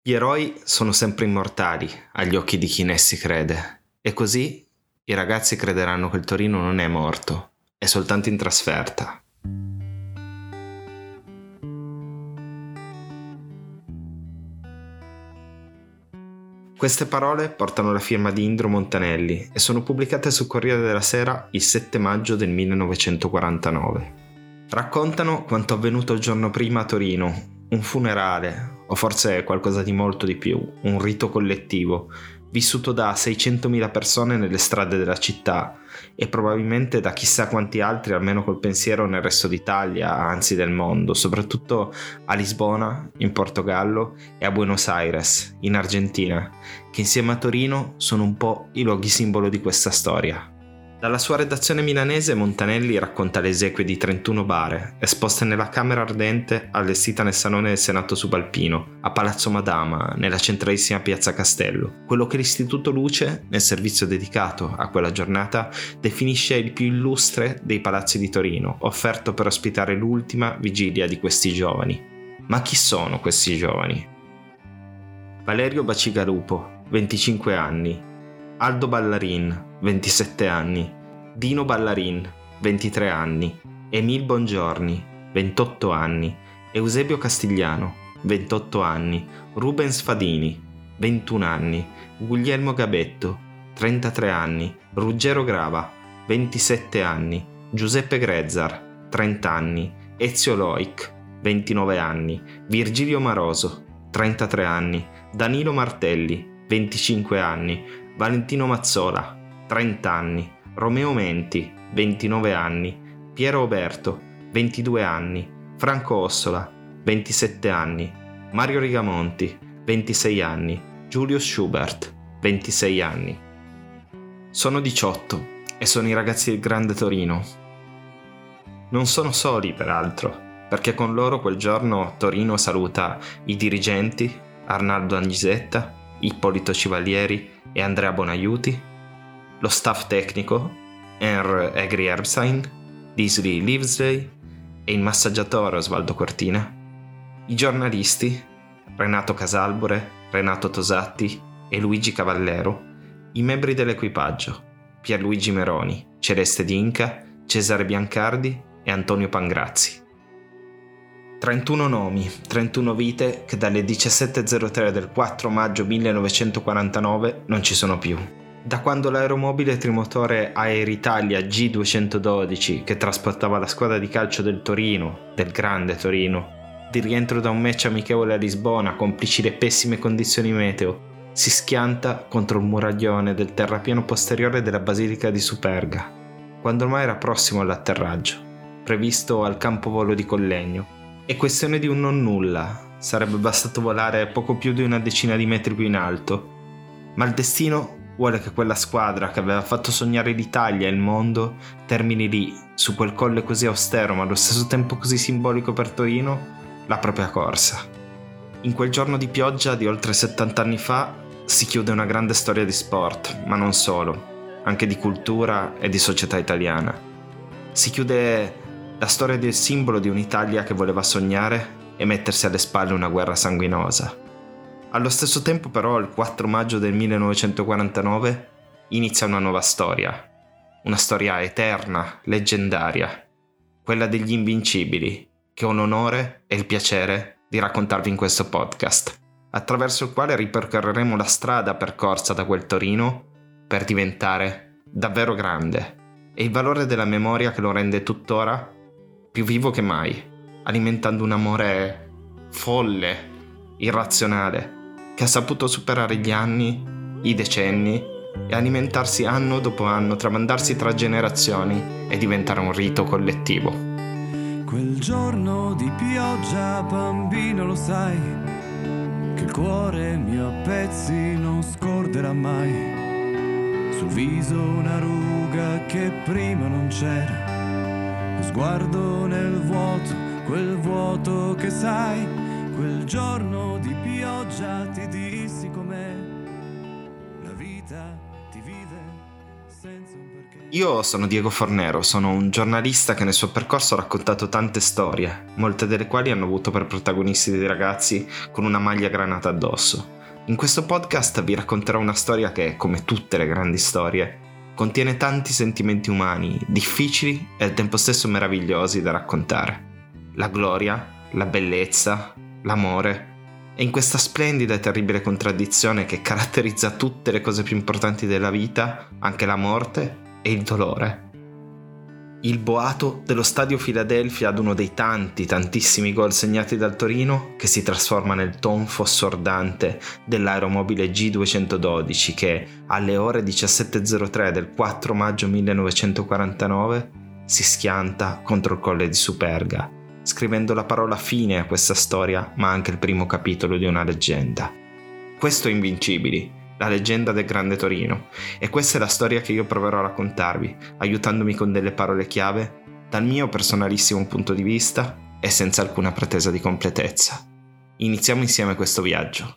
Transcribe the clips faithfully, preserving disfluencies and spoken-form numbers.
Gli eroi sono sempre immortali agli occhi di chi in essi crede, e così i ragazzi crederanno che il Torino non è morto, è soltanto in trasferta. Queste parole portano la firma di Indro Montanelli e sono pubblicate sul Corriere della Sera il sette maggio del millenovecentoquarantanove. Raccontano quanto avvenuto il giorno prima a Torino, un funerale, o forse qualcosa di molto di più, un rito collettivo, vissuto da seicentomila persone nelle strade della città e probabilmente da chissà quanti altri, almeno col pensiero, nel resto d'Italia, anzi del mondo, soprattutto a Lisbona, in Portogallo, e a Buenos Aires, in Argentina, che insieme a Torino sono un po' i luoghi simbolo di questa storia. Dalla sua redazione milanese Montanelli racconta le esequie di trentuno bare, esposte nella Camera Ardente allestita nel Salone del Senato Subalpino, a Palazzo Madama, nella centralissima Piazza Castello, quello che l'Istituto Luce, nel servizio dedicato a quella giornata, definisce il più illustre dei palazzi di Torino, offerto per ospitare l'ultima vigilia di questi giovani. Ma chi sono questi giovani? Valerio Bacigalupo, venticinque anni, Aldo Ballarin, ventisette anni, Dino Ballarin, ventitré anni, Emil Bongiorni, ventotto anni, Eusebio Castigliano, ventotto anni, Rubens Fadini, ventuno anni, Guglielmo Gabetto, trentatré anni, Ruggero Grava, ventisette anni, Giuseppe Grezzar, trenta anni, Ezio Loic, ventinove anni, Virgilio Maroso, trentatré anni, Danilo Martelli, venticinque anni, Valentino Mazzola, trenta anni, Romeo Menti, ventinove anni, Piero Oberto, ventidue anni, Franco Ossola, ventisette anni, Mario Rigamonti, ventisei anni, Julius Schubert, ventisei anni. Sono diciotto e sono i ragazzi del Grande Torino. Non sono soli, peraltro, perché con loro quel giorno Torino saluta i dirigenti, Arnaldo Agnisetta, Ippolito Civalieri e Andrea Bonaiuti, lo staff tecnico, Henry Egri Erbstein, Disney Livesley e il massaggiatore Osvaldo Cortina, i giornalisti, Renato Casalbore, Renato Tosatti e Luigi Cavallero, i membri dell'equipaggio, Pierluigi Meroni, Celeste D'Inca, Cesare Biancardi e Antonio Pangrazzi. trentuno nomi, trentuno vite che dalle diciassette e zero tre del quattro maggio millenovecentoquarantanove non ci sono più. Da quando l'aeromobile trimotore Aeritalia G duecentododici, che trasportava la squadra di calcio del Torino, del Grande Torino, di rientro da un match amichevole a Lisbona, complici le pessime condizioni meteo, si schianta contro il muraglione del terrapieno posteriore della Basilica di Superga, quando ormai era prossimo all'atterraggio, previsto al campovolo di Collegno. È questione di un non nulla, sarebbe bastato volare poco più di una decina di metri più in alto, ma il destino vuole che quella squadra che aveva fatto sognare l'Italia e il mondo termini lì, su quel colle così austero ma allo stesso tempo così simbolico per Torino, la propria corsa. In quel giorno di pioggia di oltre settanta anni fa si chiude una grande storia di sport, ma non solo, anche di cultura e di società italiana. Si chiude la storia del simbolo di un'Italia che voleva sognare e mettersi alle spalle una guerra sanguinosa. Allo stesso tempo però il quattro maggio del millenovecentoquarantanove inizia una nuova storia, una storia eterna, leggendaria, quella degli Invincibili, che ho l'onore e il piacere di raccontarvi in questo podcast, attraverso il quale ripercorreremo la strada percorsa da quel Torino per diventare davvero grande e il valore della memoria che lo rende tuttora più vivo che mai, alimentando un amore folle, irrazionale, che ha saputo superare gli anni, i decenni e alimentarsi anno dopo anno, tramandarsi tra generazioni e diventare un rito collettivo. Quel giorno di pioggia, bambino, lo sai, che il cuore mio a pezzi non scorderà mai. Sul viso una ruga che prima non c'era, lo sguardo nel vuoto, quel vuoto che sai. Quel giorno di pioggia ti dissi com'è, la vita ti vive Io sono Diego Fornero, sono un giornalista che nel suo percorso ha raccontato tante storie, molte delle quali hanno avuto per protagonisti dei ragazzi con una maglia granata addosso. In questo podcast vi racconterò una storia che, come tutte le grandi storie, contiene tanti sentimenti umani, difficili e al tempo stesso meravigliosi da raccontare. La gloria, la bellezza, l'amore e in questa splendida e terribile contraddizione che caratterizza tutte le cose più importanti della vita, anche la morte e il dolore. Il boato dello stadio Philadelphia ad uno dei tanti, tantissimi gol segnati dal Torino che si trasforma nel tonfo assordante dell'aeromobile G duecentododici che alle ore diciassette e zero tre del quattro maggio millenovecentoquarantanove si schianta contro il colle di Superga, scrivendo la parola fine a questa storia, ma anche il primo capitolo di una leggenda. Questo è Invincibili, la leggenda del Grande Torino, e questa è la storia che io proverò a raccontarvi, aiutandomi con delle parole chiave, dal mio personalissimo punto di vista e senza alcuna pretesa di completezza. Iniziamo insieme questo viaggio.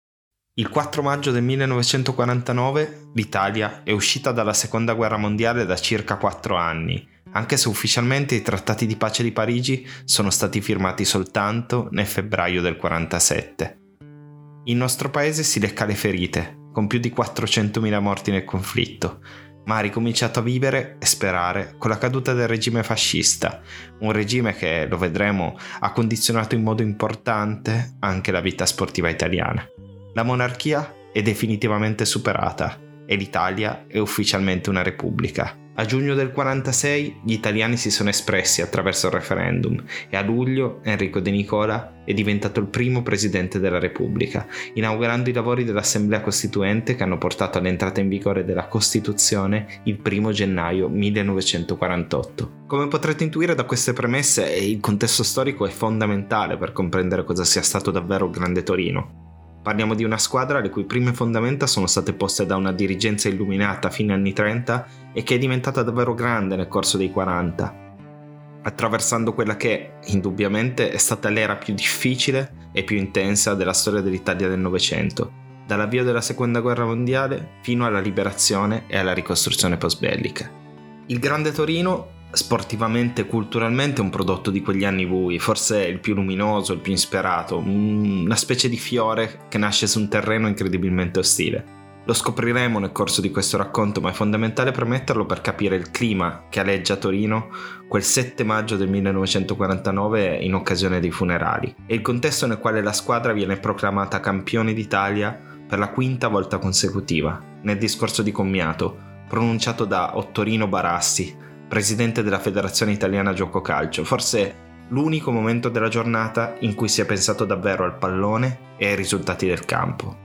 Il quattro maggio del millenovecentoquarantanove l'Italia è uscita dalla Seconda Guerra Mondiale da circa quattro anni, anche se ufficialmente i trattati di pace di Parigi sono stati firmati soltanto nel febbraio del quarantasette. Il nostro paese si lecca le ferite, con più di quattrocentomila morti nel conflitto, ma ha ricominciato a vivere e sperare con la caduta del regime fascista, un regime che, lo vedremo, ha condizionato in modo importante anche la vita sportiva italiana. La monarchia è definitivamente superata e l'Italia è ufficialmente una repubblica. A giugno del quarantasei gli italiani si sono espressi attraverso il referendum e a luglio Enrico De Nicola è diventato il primo presidente della Repubblica, inaugurando i lavori dell'Assemblea Costituente che hanno portato all'entrata in vigore della Costituzione il primo gennaio millenovecentoquarantotto. Come potrete intuire da queste premesse, il contesto storico è fondamentale per comprendere cosa sia stato davvero il Grande Torino. Parliamo di una squadra le cui prime fondamenta sono state poste da una dirigenza illuminata a fine anni trenta e che è diventata davvero grande nel corso dei quaranta, attraversando quella che, indubbiamente, è stata l'era più difficile e più intensa della storia dell'Italia del Novecento, dall'avvio della Seconda Guerra Mondiale fino alla liberazione e alla ricostruzione post-bellica. Il Grande Torino, sportivamente e culturalmente, è un prodotto di quegli anni bui, forse il più luminoso, il più insperato, una specie di fiore che nasce su un terreno incredibilmente ostile. Lo scopriremo nel corso di questo racconto, ma è fondamentale premetterlo per capire il clima che aleggia a Torino quel sette maggio del millenovecentoquarantanove in occasione dei funerali e il contesto nel quale la squadra viene proclamata campione d'Italia per la quinta volta consecutiva, nel discorso di commiato pronunciato da Ottorino Barassi, presidente della Federazione Italiana Gioco Calcio, forse l'unico momento della giornata in cui si è pensato davvero al pallone e ai risultati del campo.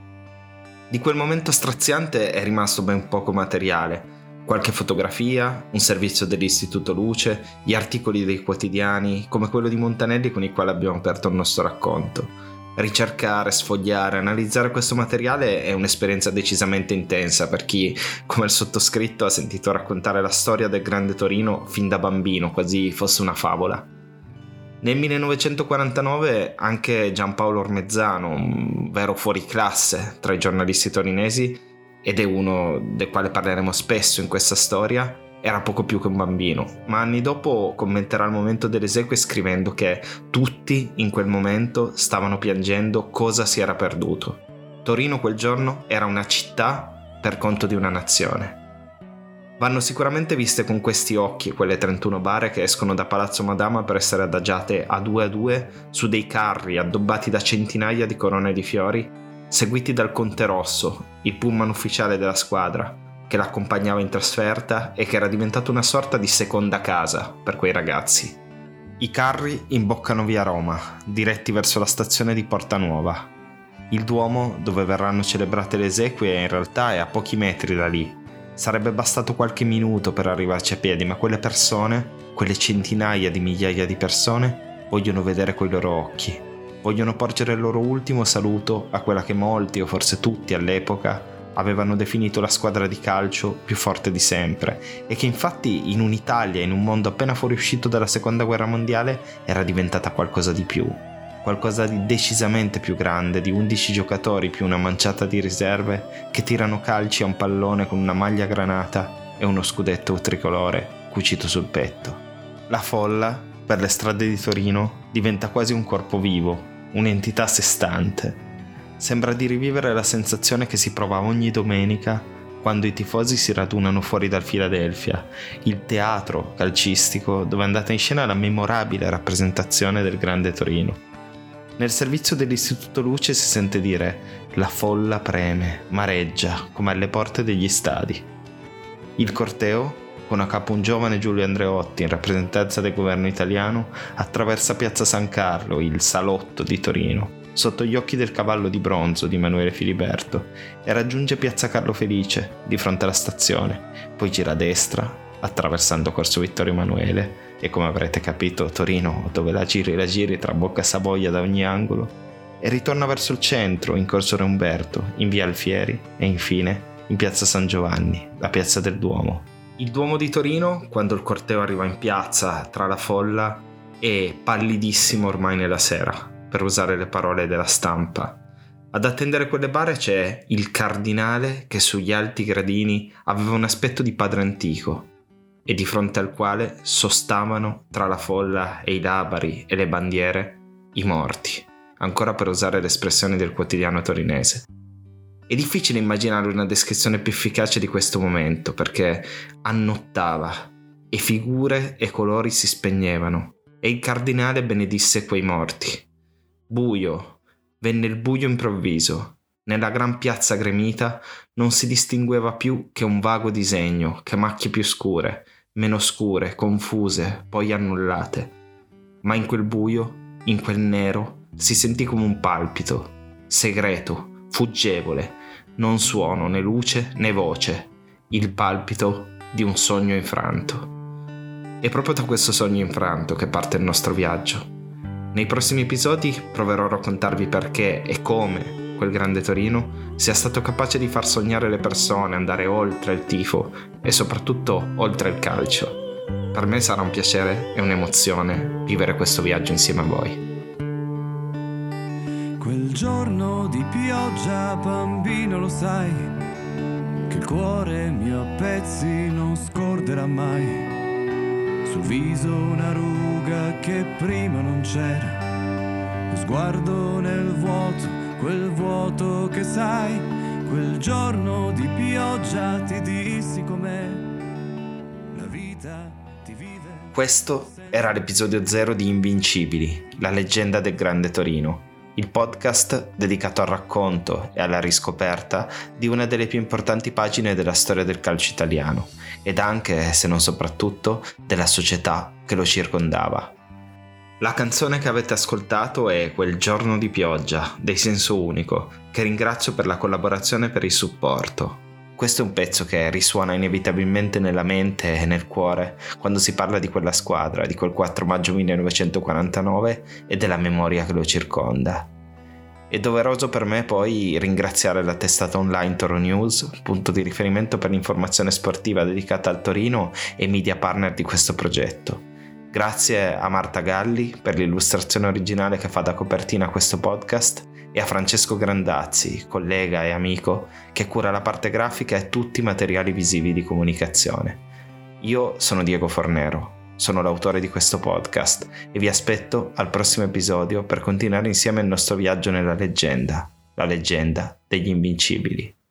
Di quel momento straziante è rimasto ben poco materiale, qualche fotografia, un servizio dell'Istituto Luce, gli articoli dei quotidiani, come quello di Montanelli con il quale abbiamo aperto il nostro racconto. Ricercare, sfogliare, analizzare questo materiale è un'esperienza decisamente intensa per chi, come il sottoscritto, ha sentito raccontare la storia del Grande Torino fin da bambino, quasi fosse una favola. Nel millenovecentoquarantanove anche Giampaolo Ormezzano, un vero fuoriclasse tra i giornalisti torinesi, ed è uno del quale parleremo spesso in questa storia, era poco più che un bambino, ma anni dopo commenterà il momento delle esequie scrivendo che tutti in quel momento stavano piangendo cosa si era perduto. Torino quel giorno era una città per conto di una nazione. Vanno sicuramente viste con questi occhi quelle trentuno bare che escono da Palazzo Madama per essere adagiate a due a due su dei carri addobbati da centinaia di corone di fiori, seguiti dal Conte Rosso, il pullman ufficiale della squadra, che l'accompagnava in trasferta e che era diventato una sorta di seconda casa per quei ragazzi. I carri imboccano via Roma, diretti verso la stazione di Porta Nuova. Il Duomo, dove verranno celebrate le esequie, in realtà è a pochi metri da lì. Sarebbe bastato qualche minuto per arrivarci a piedi, ma quelle persone, quelle centinaia di migliaia di persone, vogliono vedere coi loro occhi. Vogliono porgere il loro ultimo saluto a quella che molti, o forse tutti all'epoca, avevano definito la squadra di calcio più forte di sempre e che infatti in un'Italia, in un mondo appena fuoriuscito dalla Seconda Guerra Mondiale, era diventata qualcosa di più, qualcosa di decisamente più grande, di undici giocatori più una manciata di riserve che tirano calci a un pallone con una maglia granata e uno scudetto tricolore cucito sul petto. La folla, per le strade di Torino, diventa quasi un corpo vivo, un'entità a sé stante. Sembra di rivivere la sensazione che si prova ogni domenica quando i tifosi si radunano fuori dal Philadelphia, il teatro calcistico dove è andata in scena la memorabile rappresentazione del Grande Torino. Nel servizio dell'Istituto Luce si sente dire «La folla preme, mareggia, come alle porte degli stadi». Il corteo, con a capo un giovane Giulio Andreotti in rappresentanza del governo italiano, attraversa Piazza San Carlo, il salotto di Torino, sotto gli occhi del cavallo di bronzo di Emanuele Filiberto, e raggiunge Piazza Carlo Felice, di fronte alla stazione, poi gira a destra, attraversando Corso Vittorio Emanuele, e come avrete capito Torino, dove la giri la giri tra Bocca Savoia da ogni angolo, e ritorna verso il centro, in Corso Re Umberto, in Via Alfieri, e infine in Piazza San Giovanni, la piazza del Duomo. Il Duomo di Torino, quando il corteo arriva in piazza tra la folla, è pallidissimo ormai nella sera, per usare le parole della stampa. Ad attendere quelle bare c'è il cardinale che sugli alti gradini aveva un aspetto di padre antico e di fronte al quale sostavano tra la folla e i labari e le bandiere i morti, ancora per usare le espressioni del quotidiano torinese. È difficile immaginare una descrizione più efficace di questo momento perché annottava e figure e colori si spegnevano e il cardinale benedisse quei morti. Buio, venne il buio improvviso. Nella gran piazza gremita non si distingueva più che un vago disegno, che macchie più scure, meno scure, confuse, poi annullate. Ma in quel buio, in quel nero, si sentì come un palpito, segreto, fuggevole, non suono, né luce, né voce, il palpito di un sogno infranto. È proprio da questo sogno infranto che parte il nostro viaggio. Nei prossimi episodi proverò a raccontarvi perché e come quel Grande Torino sia stato capace di far sognare le persone, andare oltre il tifo e soprattutto oltre il calcio. Per me sarà un piacere e un'emozione vivere questo viaggio insieme a voi. Quel giorno di pioggia, bambino, lo sai, che il cuore mio a pezzi non scorderà mai. Sul viso una ruga che prima non c'era, lo sguardo nel vuoto, quel vuoto che sai, quel giorno di pioggia ti dissi com'è, la vita ti vive. Questo era l'episodio zero di Invincibili, la leggenda del Grande Torino, il podcast dedicato al racconto e alla riscoperta di una delle più importanti pagine della storia del calcio italiano ed anche, se non soprattutto, della società che lo circondava. La canzone che avete ascoltato è Quel giorno di pioggia dei Senso Unico, che ringrazio per la collaborazione e per il supporto. Questo è un pezzo che risuona inevitabilmente nella mente e nel cuore quando si parla di quella squadra, di quel quattro maggio millenovecentoquarantanove e della memoria che lo circonda. È doveroso per me poi ringraziare la testata online Toro News, punto di riferimento per l'informazione sportiva dedicata al Torino e media partner di questo progetto. Grazie a Marta Galli per l'illustrazione originale che fa da copertina a questo podcast e a Francesco Grandazzi, collega e amico, che cura la parte grafica e tutti i materiali visivi di comunicazione. Io sono Diego Fornero, sono l'autore di questo podcast e vi aspetto al prossimo episodio per continuare insieme il nostro viaggio nella leggenda, la leggenda degli Invincibili.